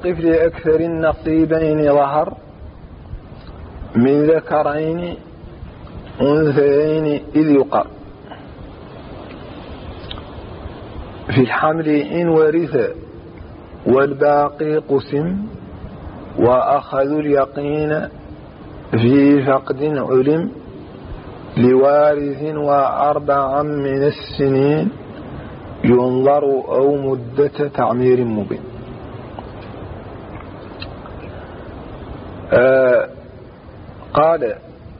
أوقف لأكثر النصيبين ظهر من ذكرين أنثيين إذ يقر في الحمل إن ورث والباقي قسم وأخذ اليقين في فقد علم لوارث وأربعا من السنين ينظر أو مدة تعمير مبين. قال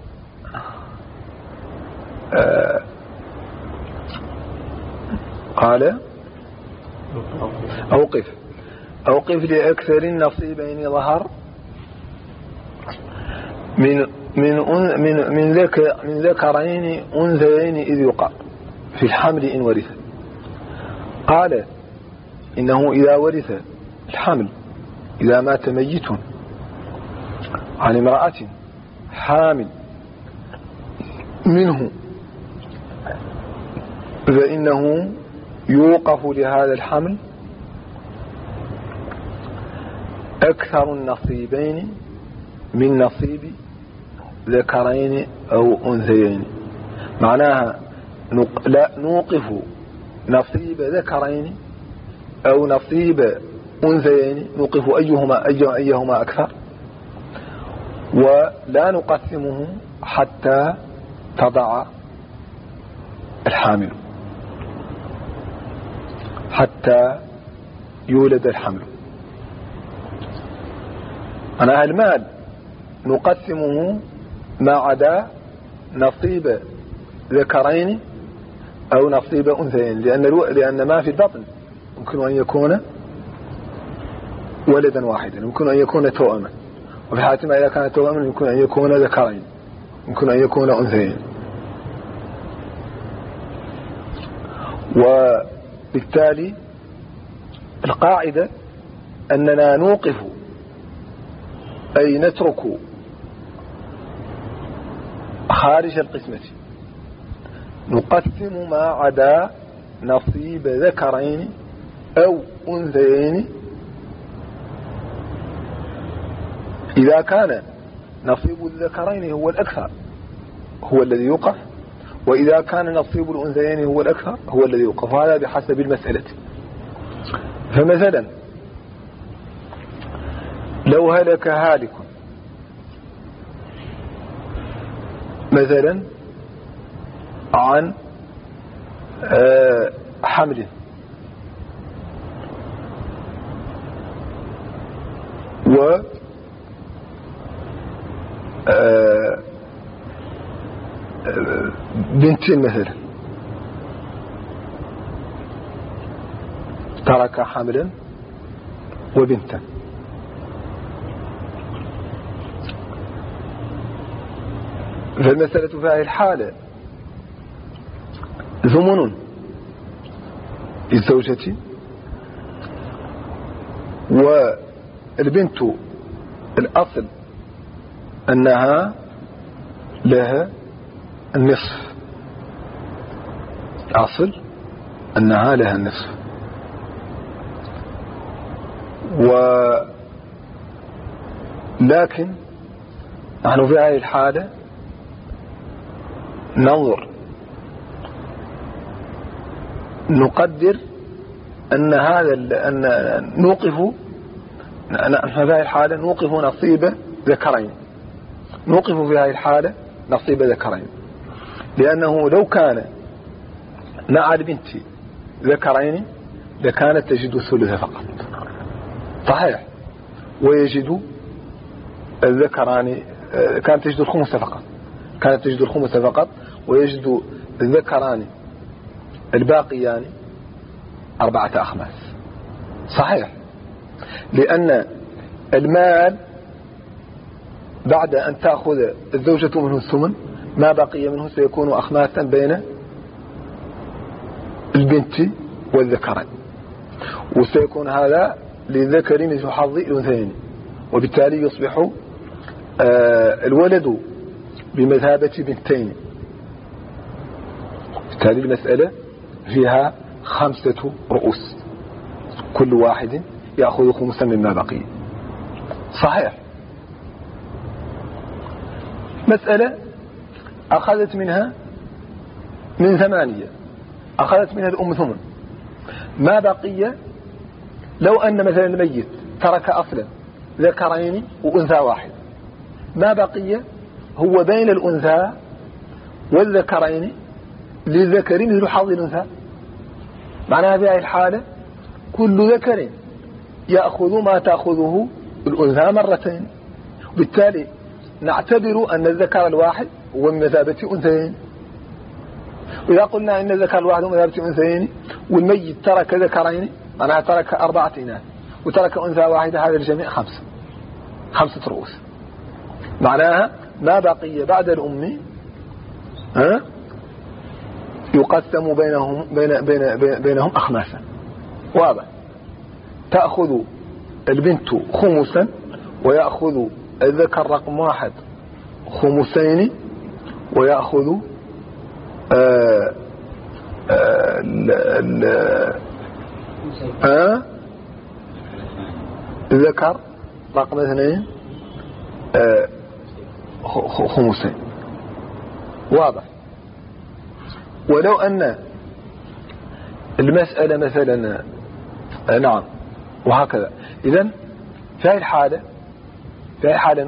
أوقف لأكثر النصيبين ظهر من ذكرين أنثيين إذ يقر في الحمل إن ورث. قال إنه إذا ورث الحمل إذا مات ميت عن امرأة حامل منه فإنه يوقف لهذا الحمل أكثر النصيبين من نصيب ذكرين أو أنثيين. معناها لا نوقف نصيب ذكرين أو نصيب أنثيين، نوقف أيهما أكثر، ولا نقسمه حتى تضع الحامل، حتى يولد الحمل. أنا المال نقسمه ما عدا نصيب ذكرين أو نصيب أنثيين، لأن ما في البطن يمكن أن يكون ولدا واحدا، يمكن أن يكون توأما، وفي حالة ما إذا كان توأما يمكن أن يكون ذكرين، يمكن أن يكون أنثيين. وبالتالي القاعدة أننا نوقف أي نترك خارج القسمة، نقسم ما عدا نصيب ذكرين أو أنثيين إذا كان نصيب الذكرين هو الأكثر هو الذي يوقف، وإذا كان نصيب الأنثيين هو الأكثر هو الذي يوقف، هذا بحسب المسألة. فمثلا لو هلك هالك مثلا عن حمل و بنتين مثلا، ترك حملا وبنتا، فالمسألة في هذه الحالة ثمن للزوجة، والبنت الأصل أنها لها النصف، الأصل أنها لها النصف. لكن نحن في هذه الحالة ننظر نقدر أن نوقف في هذه الحالة نوقف نصيب ذكرين، نوقف في هذه الحالة نصيب ذكرين، لأنه لو كان مع البنت ذكرين لكانت تجد الثلث فقط، صحيح، ويجد الذكران كانت تجد الخمس فقط، كانت تجد الخمس فقط، ويجد الذكران الباقيان 4 أخماس، صحيح، لأن المال بعد أن تأخذ الزوجة منه الثمن ما بقي منه سيكون أخماسا بين البنت والذكرين، وسيكون هذا للذكر مثل حظ الأنثيين، وبالتالي يصبح الولد بمثابة بنتين. بالتالي المسألة فيها 5 رؤوس، كل واحد يأخذ خمسا مما بقي. صحيح. مسألة أخذت منها من 8 أخذت منها الأم 8، ما بقي لو أن مثلا الميت ترك أصلا ذكرين وأنثى واحد، ما بقي هو بين الأنثى والذكرين للذكر مثل حظ الأنثى. معناها في هذه الحالة كل ذكر يأخذ ما تأخذه الأنثى مرتين، وبالتالي نعتبر أن الذكر الواحد هو بمثابة أنثيين. وإذا قلنا أن الذكر الواحد هو بمثابة أنثيين والميت ترك ذكرين معناها ترك 4 إناث وترك أنثى واحدة، هذا الجميع 5 رؤوس. معناها ما بقي بعد الأم يقسم بينهم أخماسا. واضح. تأخذ البنت خمسا ويأخذ الذكر رقم 1 خمسين ويأخذ الذكر رقم 2 خمسين. واضح. ولو أن المسألة مثلا نعم وهكذا، إذن في هذه الحالة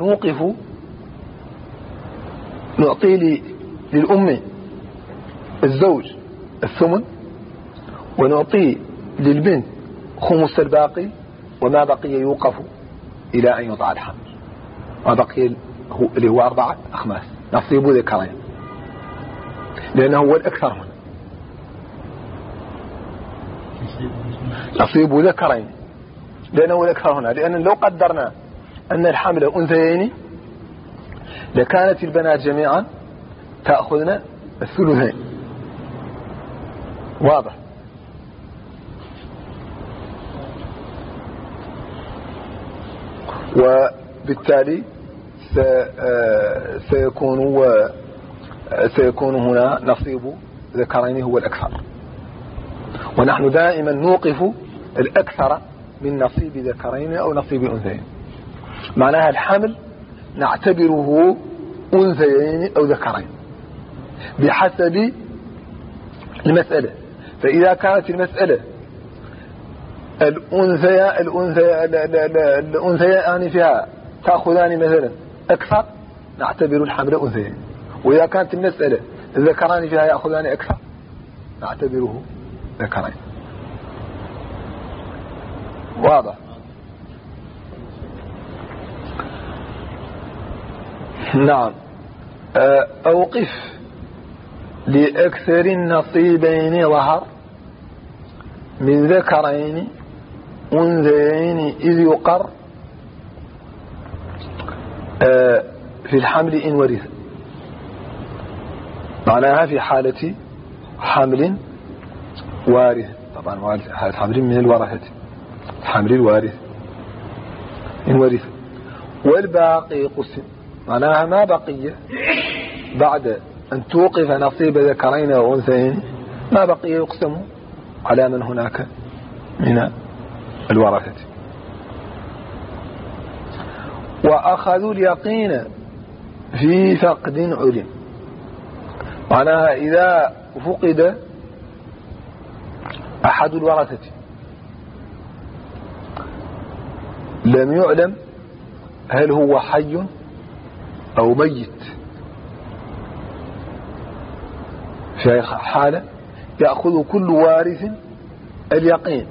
نعطي للأم الزوج 8 ونعطي للبنت 5 الباقي، وما بقي يوقف إلى أن يضع الحمل. ما بقي اللي هو 4 أخماس نصيب ذكرين، لأنه هو الأكثر هنا، نصيب ذكرين لأنه هو الأكثر هنا. لأن لو قدرنا أن الحمل أنثيين لكانت البنات جميعا تأخذن 2. واضح. وبالتالي سيكون هنا نصيب ذكرين هو الأكثر، ونحن دائما نوقف الأكثر من نصيب ذكرين أو نصيب أنثيين. معناها الحمل نعتبره أنثيين أو ذكرين بحسب المسألة. فإذا كانت المسألة الأنثيان فيها تأخذان مثلا أكثر نعتبر الحمل أنثيين، وإذا كانت المسألة الذكران فيها يأخذان أكثر نعتبره ذكرين. واضح. نعم. أوقف لأكثر النصيبين ظهر من ذكرين أنثيين إذ يقر في الحمل إن ورث. معناها في حالة حمل وارث، طبعا حالة حمل من الورثة، حمل الوارث إن ورث. والباقي قسم، معناها ما بقي بعد أن توقف نصيب ذكرين وأنثيين ما بقي يقسم على من هناك من الورثة. وأخذوا اليقين في فقد علم، معناها إذا فقد أحد الورثة لم يعلم هل هو حي أو ميت، في حالة يأخذ كل وارث اليقين،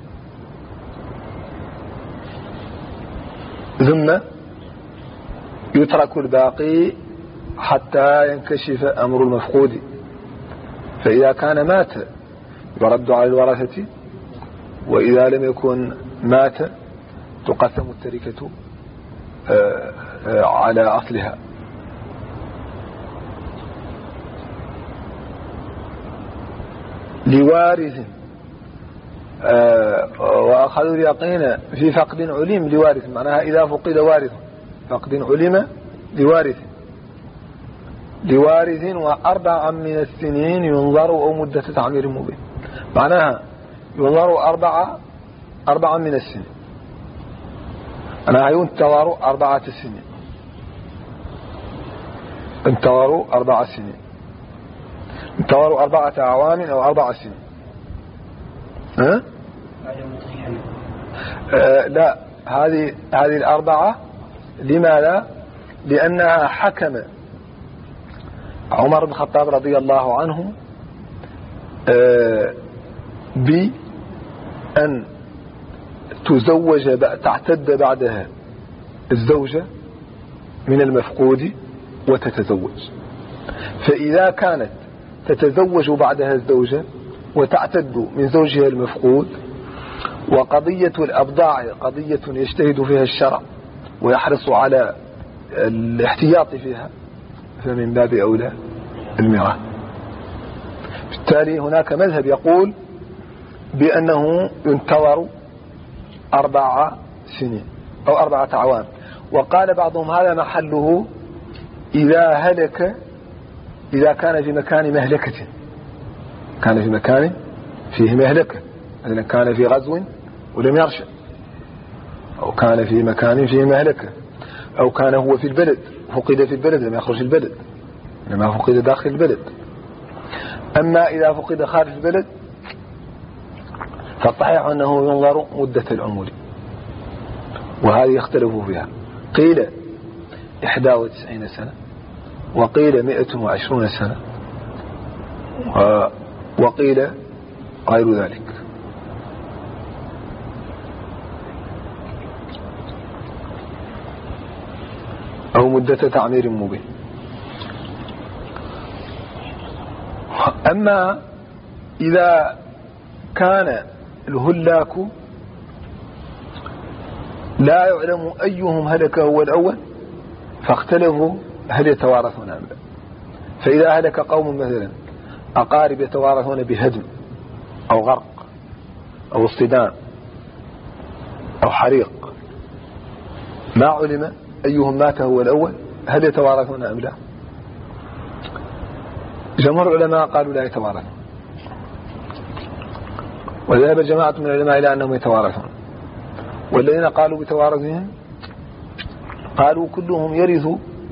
ثم يترك الباقي حتى ينكشف أمر المفقود. فإذا كان مات يرد على الورثة، وإذا لم يكن مات تقسم التركة على أصلها. لوارث وأخذوا اليقين في فقد علم لوارث، معناها إذا فقد وارث فقد علم لوارث 4 من السنين ينظر أو مدة تعمير مبين، معناها ينظر 4 من السنين. أنا ينتظر 4 سنين، انتظروا 4 سنين، انتظروا 4 أعوام أو 4 سنين. لا، هذه 4. لماذا؟ لأنها حكم عمر بن الخطاب رضي الله عنه بأن تعتد بعدها الزوجة من المفقود وتتزوج. فإذا كانت تتزوج بعدها الزوجة وتعتد من زوجها المفقود، وقضية الأبضاع قضية يجتهد فيها الشرع ويحرص على الاحتياط فيها، فمن باب أولى الميراث. بالتالي هناك مذهب يقول بأنه ينتظر 4 سنين أو 4 أعوام. وقال بعضهم هذا محله إذا هلك، إذا كان في مكان مهلكة، كان في مكان فيه مهلكة، مثلا كان في غزو ولم يرشد، أو كان في مكان فيه مهلكة، أو كان هو في البلد فقد في البلد لم يخرج البلد، لما فقد داخل البلد. أما إذا فقد خارج البلد فالصحيح أنه ينظر مدة العمر، وهذه يختلفوا فيها، قيل 91 سنة، وقيل 120 سنة، وقيل غير ذلك. أو مدة تعمير مبين. أما إذا كان الهلاك لا يعلم أيهم هلك هو الأول فاختلفوا هل يتوارثون أم لا. فإذا هلك قوم مثلا أقارب يتوارثون بهدم أو غرق أو اصطدام أو حريق، ما علم أيهم مات هو الأول، هل يتوارثون أم لا؟ جمهور العلماء قالوا لا يتوارثون، وذهب جماعة من العلماء إلى أنهم يتوارثون. والذين قالوا بتوارثهم قالوا كلهم يرث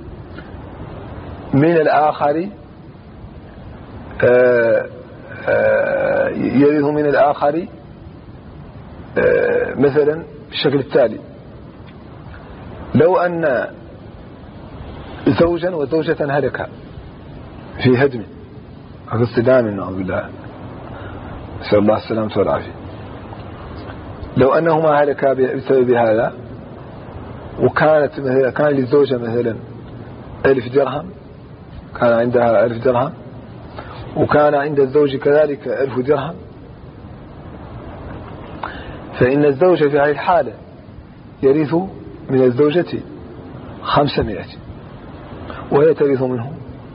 من الآخر، يرث من الآخر مثلا بالشكل التالي: لو أن زوجا وزوجة هلكا في هدم أو اصطدام، نعوذ بالله، نسأل الله السلامة والعافية، لو أنهما هلكا بسبب هذا، كان للزوجة مثلا 1000 درهم، كان عندها 1000 درهم، وكان عند الزوج كذلك 1000 درهم، فإن الزوج في هذه الحالة يرث من الزوجة 500، وهي ترث منه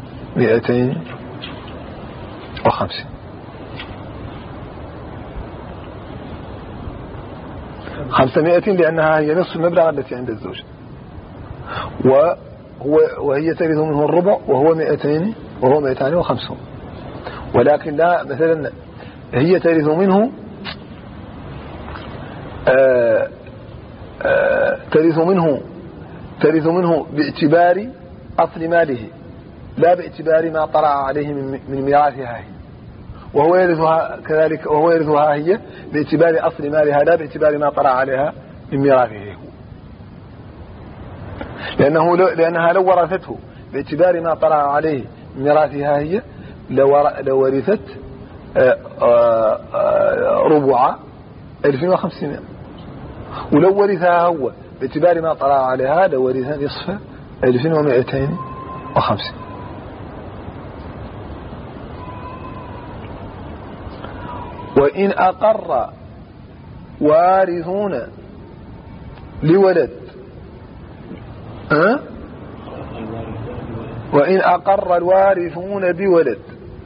250. لأنها هي نصف المبلغ التي عند الزوج، وهي ترث منه الربع، وهو 250. ولكن لا، مثلا هي ترث منه ترث منه باعتبار أصل ماله، لا باعتبار ما طرأ عليه من ميراثها هي، وهو يرثها كذلك، وهو يرثها هي باعتبار أصل مالها، لا باعتبار ما طرأ عليها من ميراثه هو. لأنها لو ورثته باعتبار ما طرأ عليه من ميراثها هي لورثت ربع 1500، ولو ورثها هو باعتبار ما طرأ عليها لورث نصف 1250. وإن أقر وارثون لولد، وإن أقر الوارثون بولد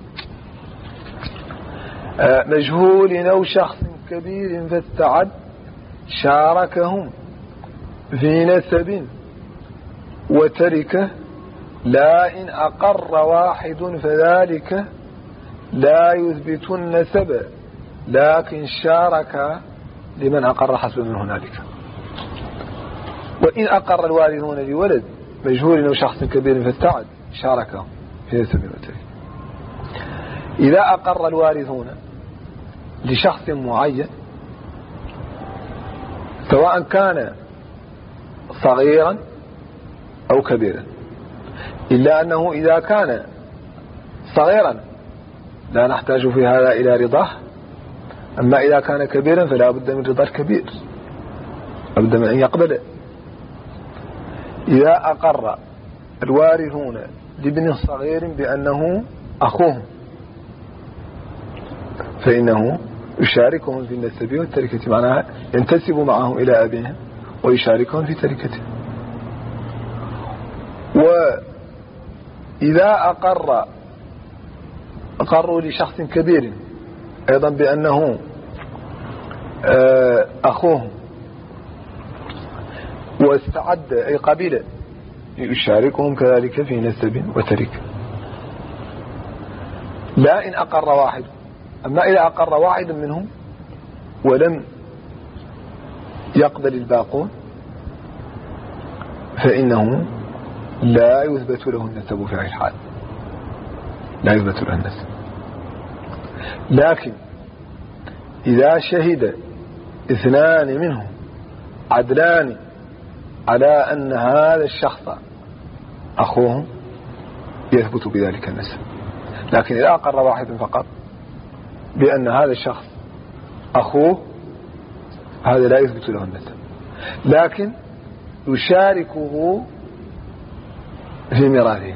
مجهول أو شخص كبير فاستعد، شاركهم في نسب وتركه، لا إن أقر واحد فذلك لا يثبت النسب، لكن شارك لمن أقر حسب من هنالك. وإن أقر الوارثون بولد مجهول أو شخص كبير فاستعد شاركهم في نسب وتركة. إذا أقر الوارثون لشخص معين سواء كان صغيرا أو كبيرا، إلا أنه إذا كان صغيرا لا نحتاج في هذا إلى رضاه، أما إذا كان كبيرا فلا بد من رضا الكبير، لا بد من أن يقبل. إذا أقر الوارثون لابن صغير بأنه أخوهم فإنه يشاركهم في النسب والتركة، معناها ينتسب معهم إلى أبيهم ويشاركهم في تركته. وإذا أقروا لشخص كبير أيضا بأنه أخوهم واستعد أي قبيلة يشاركهم كذلك في نسب وتركة، لا إن أقر واحد. أما إذا أقر واحد منهم ولم يقبل الباقون فإنه لا يثبت له النسب في أي حال، لا يثبت له النسب. لكن إذا شهد اثنان منهم عدلان على أن هذا الشخص أخوهم يثبت بذلك النسب. لكن إذا أقر واحد فقط بأن هذا الشخص أخوه هذا لا يثبت له النسب، لكن يشاركه في ميراثه.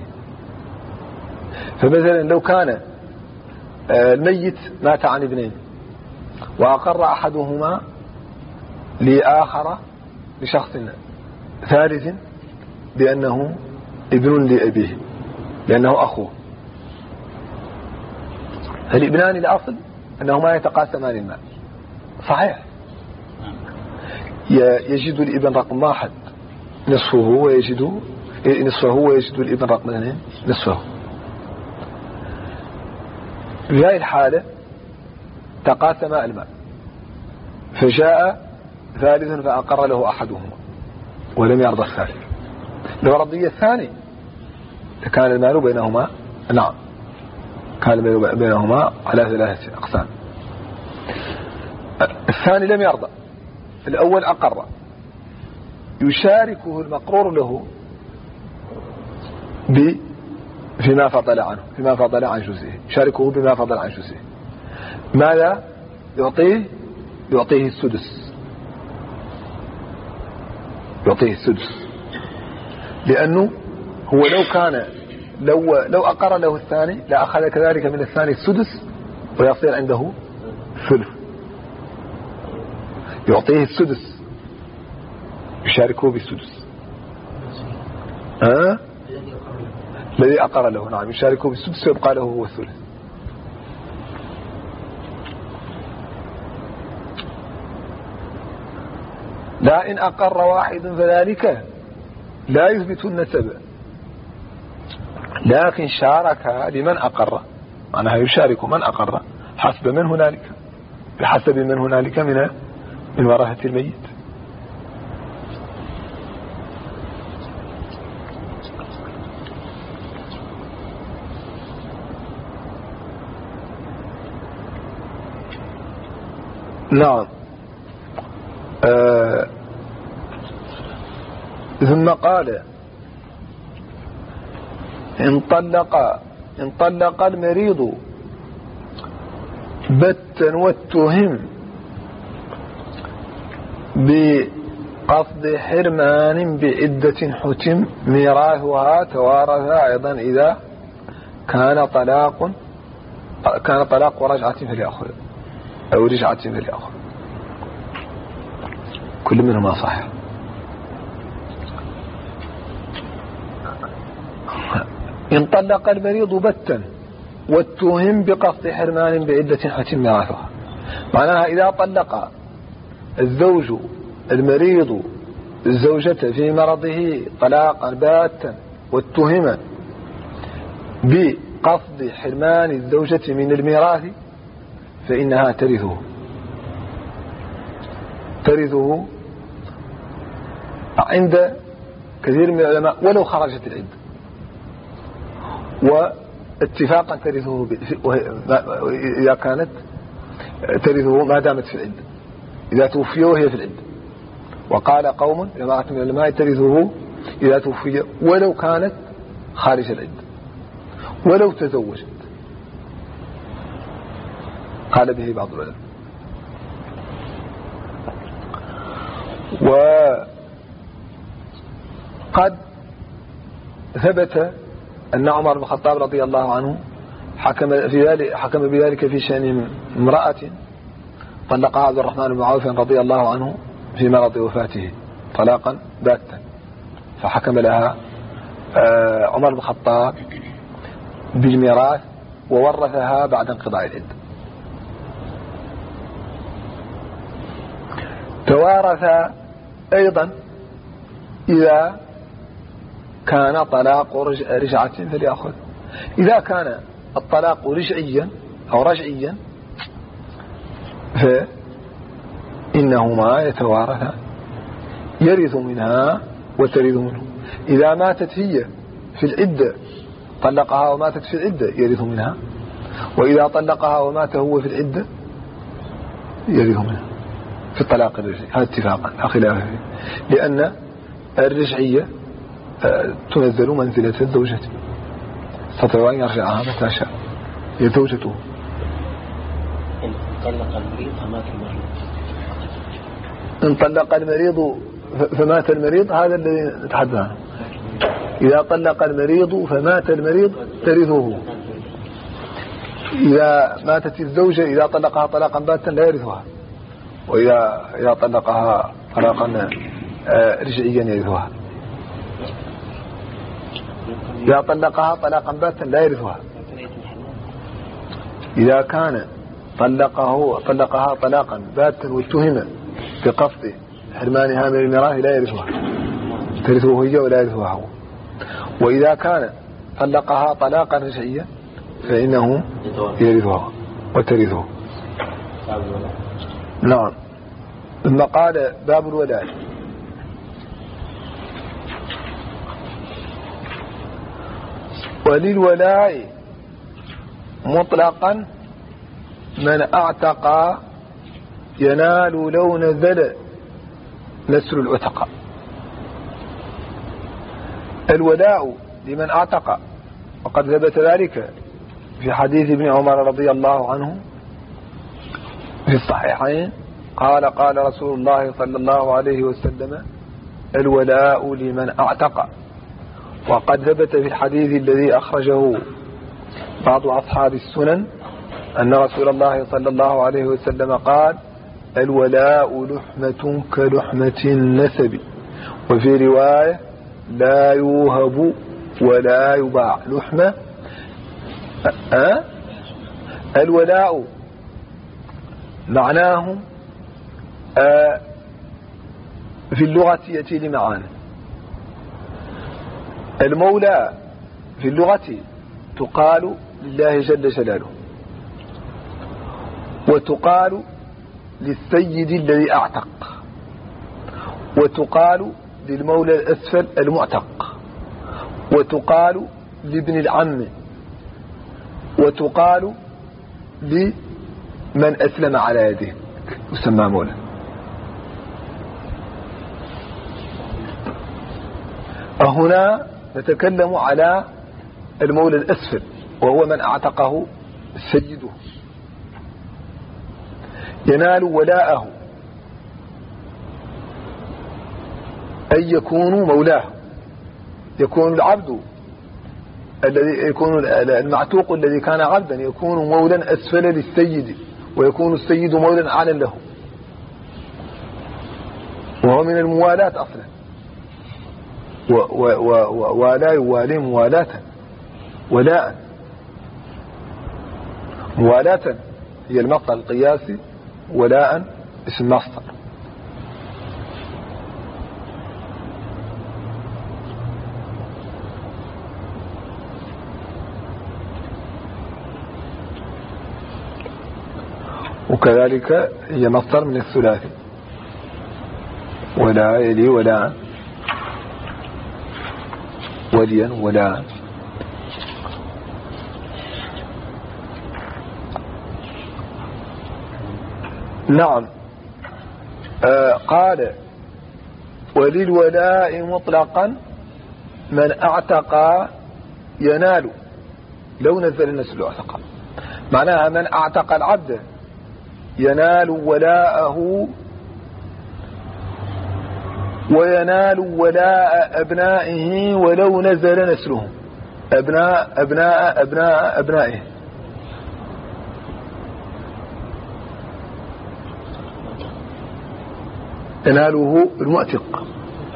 فمثلا لو كان الميت مات عن ابنين وأقر أحدهما لآخر لشخص ثالث بأنه ابن لأبيه لأنه أخوه، فالابنان الأصل أنهما يتقاسمان المال صحيح، يجد الابن رقم واحد نصفه ويجد الابن رقم اثنين نصفه. في هذه الحالة تقاسم المال، فجاء ثالث فأقر له أحدهما ولم يرضى الثالث. لو رضي الثاني كان المال بينهما كان بينهما على ثلاثة أقسام. الثاني لم يرضى، الأول أقر، يشاركه المقرور له فيما فضل عنه، فيما فضل عن جزئه، يشاركه بما فضل عن جزئه. ماذا يعطيه السدس، لأنه هو لو أقر له الثاني لأخذ كذلك من الثاني السدس ويصير عنده ثلث، يعطيه السدس يشاركه بالسدس. الذي أقر له نعم يشاركه بالسدس ويبقى له هو الثلث. لا إن أقر واحد فذلك لا يثبت النسب، لكن شارك لمن أقر، معناها يشارك من أقر بحسب من هنالك من ورثة الميت. نعم. ثم قال إن طلق المريض بتا واتهم بقصد حرمان بعدة حتم ميراثها توارث أيضا إذا كان طلاق ورجعة فليأخذ أو رجعة فليأخذ، كل منهما صحيح. إن طلق المريض بتا واتهم بقصد حرمان بعدة حتم ميراثها، معناها إذا طلق الزوج المريض الزوجة في مرضه طلاقا باتا واتهم بقصد حرمان الزوجة من الميراث فإنها ترثه عند كثير من العلماء ولو خرجت العدة، واتفاقا ترثه إذا كانت ترثه ما دامت في العدة، إذا توفي وهي في العدة. وقال قوم جماعة من العلماء ترثه إذا توفي ولو كانت خارج العدة ولو تزوجت، قال به بعض العلماء. وقد ثبت أن عمر بن الخطاب رضي الله عنه حكم بذلك في شأن امرأة طلقها عبد الرحمن بن عوف رضي الله عنه في مرض وفاته طلاقا باتا، فحكم لها عمر بن الخطاب بالميراث وورثها بعد انقضاء العدة. توارث أيضا إذا كان طلاق رجعة فليأخذ. إذا كان الطلاق رجعيا أو رجعيا فإنهما يتوارثان، يرث منها وترث منه. إذا ماتت هي في العدة طلقها وماتت في العدة يرث منها، وإذا طلقها ومات هو في العدة يرث منها في الطلاق الرجعي. هذا اتفاقا لا خلاف فيه، لأن الرجعية تنزل منزلة الزوجة، استطيع أن يرجعها متى شاء، هي زوجته. إن طلق المريض فمات المريض، هذا الذي نتحدث عنه. إذا طلق المريض فمات المريض ترثه. إذا ماتت الزوجة إذا طلقها طلاقا باتا لا يرثها، وإذا طلقها طلاقا رجعيا يرثها. إذا طلقها طلاقا باتا لا يرثها. إذا كان طلقها طلاقا باتا واتهم بقصد حرمانها من الميراث لا يرثها، ترثه هي ولا يرثها هو. وإذا كان طلقها طلاقا رجعيا فإنه يرثها وترثه. نعم. ثم قال باب الولاء. وللولاء مطلقا من اعتق ينال لو نزل نسل العتق. الولاء لمن اعتق، وقد ثبت ذلك في حديث ابن عمر رضي الله عنه في الصحيحين قال رسول الله صلى الله عليه وسلم الولاء لمن اعتق. وقد ثبت في الحديث الذي أخرجه بعض أصحاب السنن أن رسول الله صلى الله عليه وسلم قال الولاء لحمة كلحمة النسب، وفي رواية لا يوهب ولا يباع. لحمة الولاء معناه في اللغة يأتي لمعاني. المولى في اللغة تقال لله جل جلاله، وتقال للسيد الذي أعتق، وتقال للمولى الأسفل المعتق، وتقال لابن العم، وتقال لمن أسلم على يده يسمى مولى. هنا نتكلم على المولى الأسفل، وهو من أعتقه سيده، ينال ولاءه أي يكون مولاه. يكون العبد الذي يكون المعتوق الذي كان عبدا يكون مولا أسفل للسيد، ويكون السيد مولا أعلى له، وهو من الموالاة أصلا. ولا يوالي موالاة ولاء. موالاة هي المصدر القياسي، ولاء اسم مصدر. وكذلك هي مصدر من الثلاثي، ولا يلي ولاء وليا ولا. نعم. قال وللولاء مطلقا من اعتق ينال لو نزل النسل اعتق. معناها من اعتق العبد ينال ولاءه وينال ولاء أبنائه ولو نزل نسلهم أبناء أبنائه. يناله المعتق.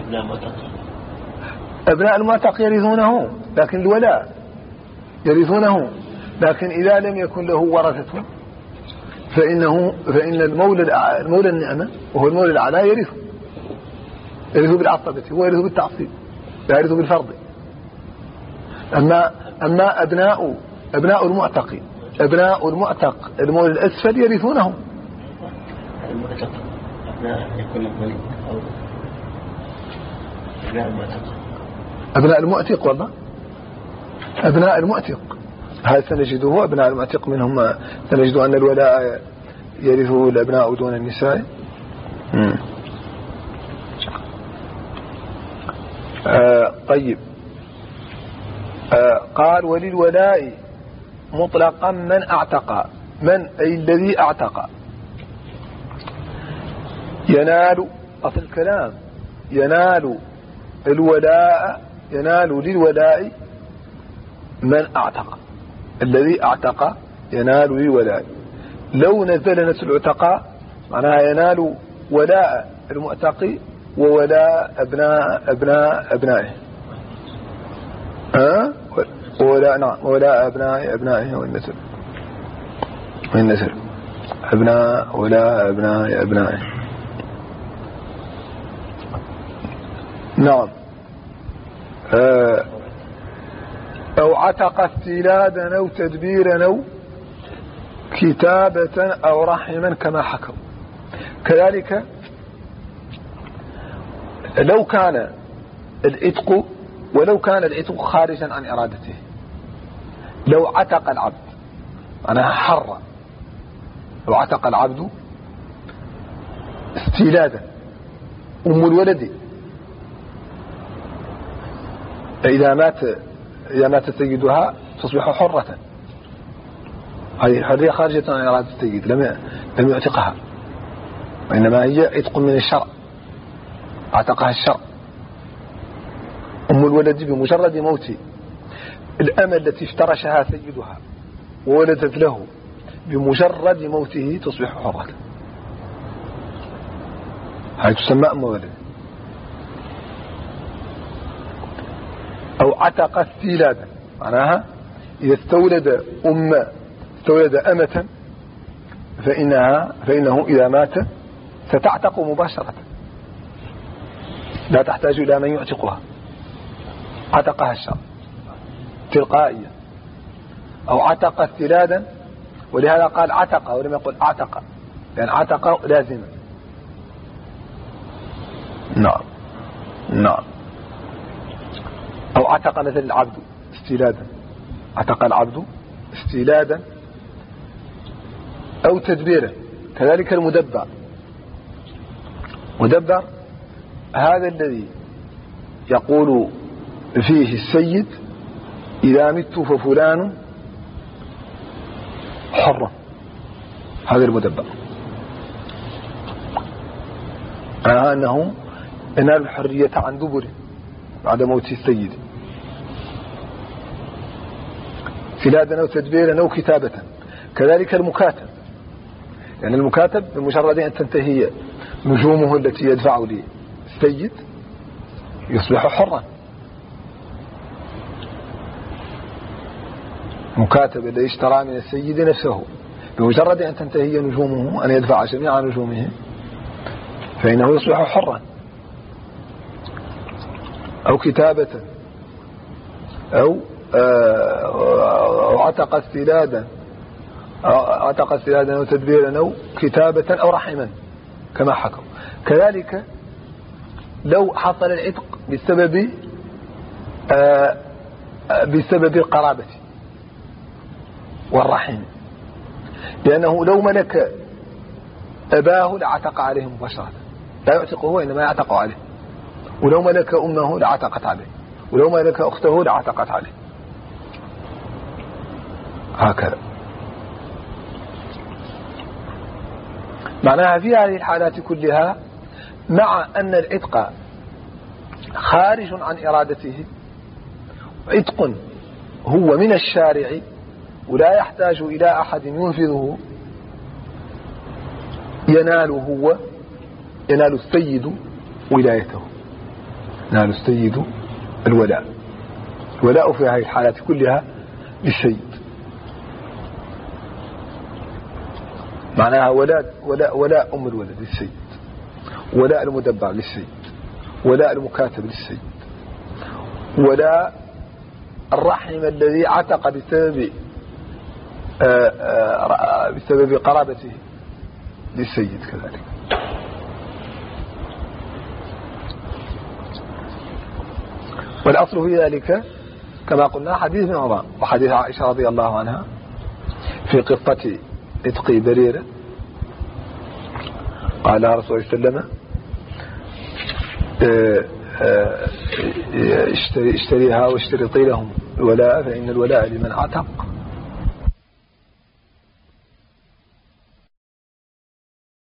أبناء المعتق يرثونه، لكن الولاء يرثونه، لكن إذا لم يكن له ورثة فإن المولى النعمة وهو المولى الأعلى يرث بالعصبة، هو يرث بالتعصيب لا يرث بالفرض. أما أبناء المعتق المولى الأسفل يرثونه. المعتق يكون أبناء المعتق والله أبناء المعتق هذا سنجده. أبناء المعتق منهم سنجد أن الولاء يرثه الأبناء دون النساء. طيب. قال وللولاء مطلقا من اعتق، من أي الذي اعتق. ينال أصل الكلام ينال الولاء، ينال للولاء من اعتق، الذي اعتق ينال للولاء. لو نزل نسل اعتقاء معناها ينال ولاء المعتق وولاء أبنائه. ولاء نعم ولاء أبنائه والنسل أبناء ولاء أبنائه. نعم. أو عتق استيلادا أو تدبيرا أو كتابة أو رحما كما حكوا. كذلك لو كان العتق ولو كان العتق خارجا عن إرادته، لو عتق العبد أنا حر، لو عتق العبد استيلادا أم الولد إذا مات سيدها تصبح حرة، هذه حرية خارجة عن إرادة السيد، لم يعتقها، وإنما هي عتق من الشرع، اعتقها الشرع. أم الولد بمجرد موت الأمة التي افترشها سيدها وولدت له بمجرد موته تصبح حرة، هذه تسمى أم ولد. أو عتق استيلادا معناها إذا استولد أمة فإنه إذا مات ستعتق مباشرة، لا تحتاج إلى من يعتقها، عتقها الشرع تلقائيا. أو عتق استيلادا، ولهذا قال عتق ولم يقل اعتق، لأن عتق لازما. نعم. أو عتق مثل العبد استيلادا، عتق العبد استيلادا أو تدبيرا. كذلك المدبر هذا الذي يقول فيه السيد إذا مت ففلان حر، هذا المدبر أنه ينال الحرية عن دبر بعد موت السيد. استيلادا أو تدبيرا أو كتابة. كذلك المكاتب، يعني المكاتب بمجرد أن تنتهي نجومه التي يدفع للسيد يصبح حرا. مكاتب الذي اشترى من السيد نفسه بمجرد أن تنتهي نجومه، أن يدفع جميع نجومه، فإنه يصبح حرا. أو كتابة أو عتق استيلادا أو تدبيرا أو كتابة أو رحما كما حكوا. كذلك لو حصل العتق بسبب بسبب القرابة والرحم، لأنه لو ملك أباه لعتق عليه مباشرة، لا يعتقه هو إنما يعتق عليه، ولو ملك أمه لعتقت عليه، ولو ملك أخته لعتقت عليه، هكذا. معناها في هذه الحالات كلها مع أن العتق خارج عن إرادته، عتق هو من الشارع ولا يحتاج إلى أحد ينفذه، ينال السيد ولايته، ينال السيد الولاء في هذه الحالات كلها للسيد. معناها ولاء أم الولد للسيد، ولاء المدبر للسيد، ولاء المكاتب للسيد، ولاء الرحم الذي عتق بسبب قرابته للسيد كذلك. والأصل في ذلك كما قلنا حديث ابن عمر وحديث عائشة رضي الله عنها في قصة عتق بريرة، قال رسول الله صلى الله عليه وسلم اشتريها واشترطي لهم الولاء فإن الولاء لمن عتق